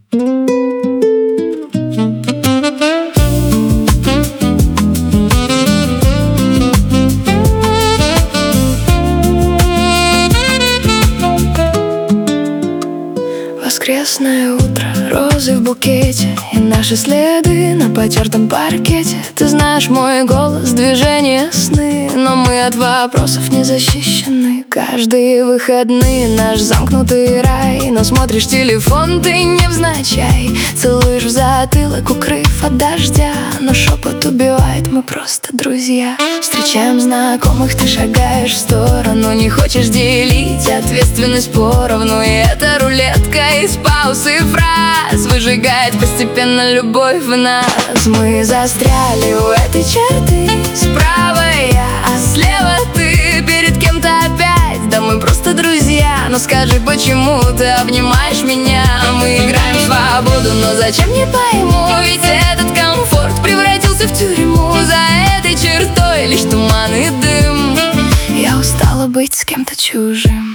Воскресное утро, розы в букете и наши следы на потертом паркете. Ты знаешь мой голос, движения, сны, но мы от вопросов не защищены. Каждые выходные наш замкнутый рай, но смотришь телефон ты невзначай. Целуешь в затылок, укрыв от дождя, но шепот убивает, мы просто друзья. Встречаем знакомых, ты шагаешь в сторону, не хочешь делить ответственность поровну. И эта рулетка из пауз и фраз выжигает постепенно любовь в нас. Мы застряли у этой черты, справа я, а слева ты, перед кем-то опять. Да мы просто друзья, но скажи, почему ты обнимаешь меня? Мы играем в свободу, но зачем, не пойму. Ведь этот комфорт превратился в тюрьму. За этой чертой лишь туман и дым. Я устала быть с кем-то чужим.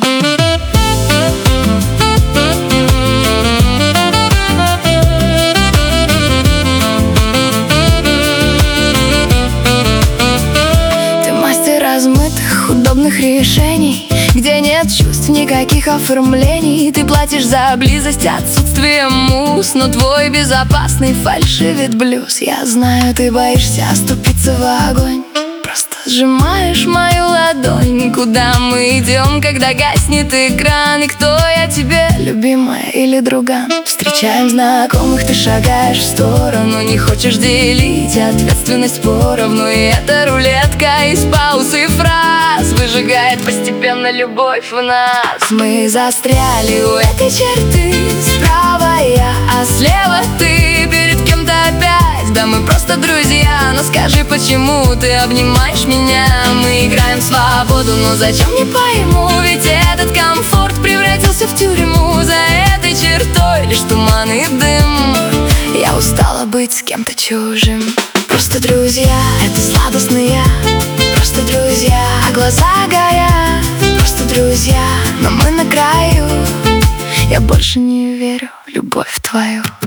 Размытых, удобных решений, где нет чувств, никаких оформлений. Ты платишь за близость отсутствием муз, но твой безопасный фальшивит блюз. Я знаю, ты боишься оступиться в огонь, просто сжимаешь мою ладонь. Куда мы идем, когда гаснет экран? И кто я тебе, любимая или друган? Встречаем знакомых, ты шагаешь в сторону, не хочешь делить ответственность поровну. И эта рулетка из пауз и фраз выжигает постепенно любовь в нас. Мы застряли у этой черты, справа я, а слева ты, перед кем-то опять. Да мы просто друзья, но скажи, почему ты обнимаешь меня? Мы играем в свободу, но зачем, не пойму. Ведь этот комфорт превратился в тюрьму. За этой чертой лишь туман и дым. Я устала быть с кем-то чужим. Просто друзья, это сладостные, просто друзья, а глаза горят. Просто друзья, но мы на краю. Я больше не верю в любовь твою.